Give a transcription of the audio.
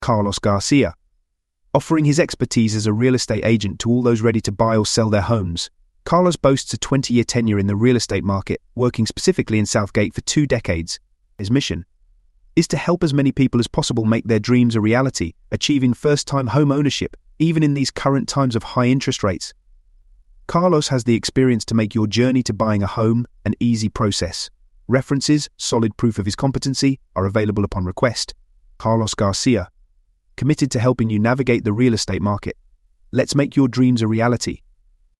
Carlos Garcia. Offering his expertise as a real estate agent to all those ready to buy or sell their homes, Carlos boasts a 20-year tenure in the real estate market, working specifically in Southgate for 2 decades. His mission is to help as many people as possible make their dreams a reality, achieving first-time home ownership, even in these current times of high interest rates. Carlos has the experience to make your journey to buying a home an easy process. References, solid proof of his competency, are available upon request. Carlos Garcia, committed to helping you navigate the real estate market. Let's make your dreams a reality.